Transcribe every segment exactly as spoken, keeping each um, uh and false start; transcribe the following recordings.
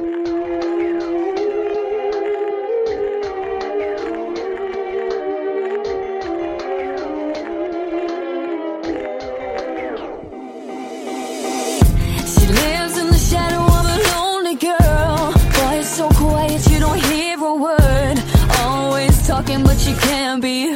She lives in the shadow of a lonely girl. Boy, it's so quiet, you don't hear a word. Always talking, but she can't be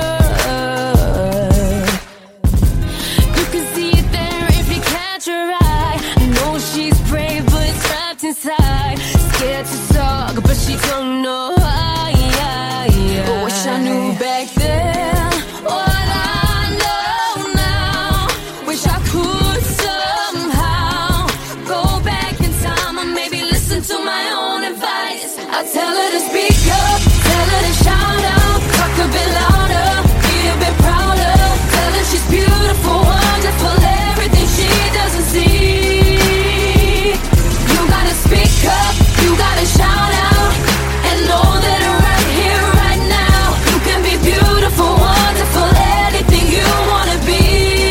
heard. You can see it there if you catch her eye. Know she's brave, but trapped inside. Scared to talk, but she don't know why. I wish I knew back then what I know now. Wish I could somehow go back in time and maybe listen to my own advice. I tell her to speak up, tell her to shout out, talk a bit louder, be a bit prouder. Tell her she's beautiful, wonderful, everything she doesn't see. You gotta speak up, you gotta shout out, and know that right here, right now, you can be beautiful, wonderful, anything you wanna be.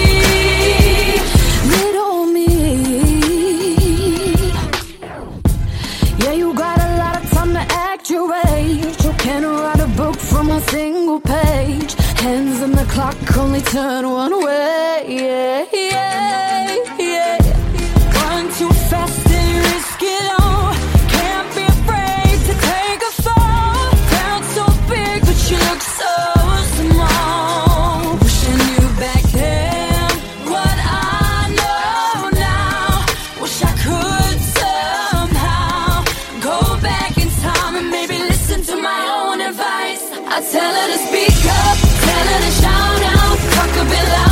Little me. Yeah, you got a lot of time to act your age. You can't write a book from a single page. Hands on the clock, only turn one way. Yeah, yeah, yeah. Run too fast and risk it all. Can't be afraid to take a fall. Down so big, but you look so small. Wishing you back then what I know now. Wish I could somehow go back in time and maybe listen to my own advice. I tell her to speak up, tell her to shout out, talk a bit loud.